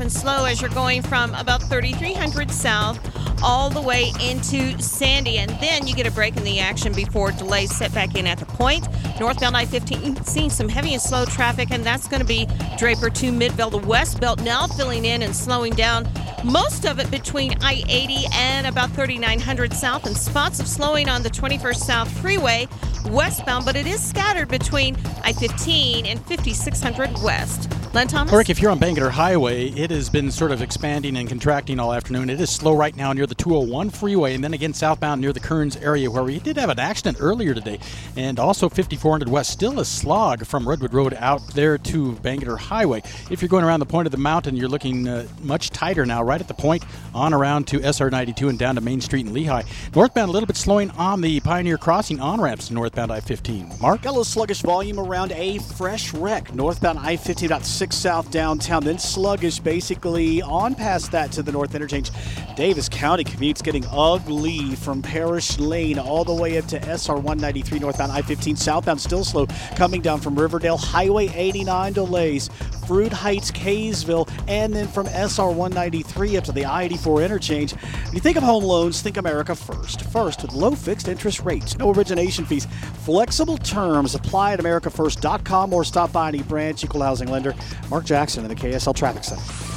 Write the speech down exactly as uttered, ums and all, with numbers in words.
and slow as you're going from about thirty-three hundred south all the way into Sandy. And then you get a break in the action before delays set back in at the point. Northbound I fifteen seeing some heavy and slow traffic, and that's going to be Draper to Midvale. The west belt now filling in and slowing down. Most of it between I eighty and about thirty-nine hundred south, and spots of slowing on the twenty-first South Freeway westbound, but it is scattered between I fifteen and fifty-six hundred west. Len Thomas? Rick, if you're on Bangerter Highway, it has been sort of expanding and contracting all afternoon. It is slow right now near the two oh one freeway, and then again southbound near the Kearns area, where we did have an accident earlier today. And also fifty-four hundred west, still a slog from Redwood Road out there to Bangerter Highway. If you're going around the point of the mountain, you're looking uh, much tighter now, right at the point, on around to S R ninety-two and down to Main Street in Lehigh. Northbound a little bit slowing on the Pioneer Crossing on-ramps to northbound I fifteen. Mark? Got a little sluggish volume around a fresh wreck. Northbound I fifteen about six south downtown, then sluggish basically on past that to the north interchange. Davis County commute's getting ugly from Parish Lane all the way up to S R one ninety-three northbound I fifteen. Southbound still slow coming down from Riverdale. Highway eighty-nine delays. Fruit Heights, Kaysville, and then from S R one ninety-three up to the I eighty-four interchange. When you think of home loans, think America First. First, with low fixed interest rates, no origination fees, flexible terms. Apply at america first dot com or stop by any branch. Equal housing lender. Mark Jackson in the K S L Traffic Center.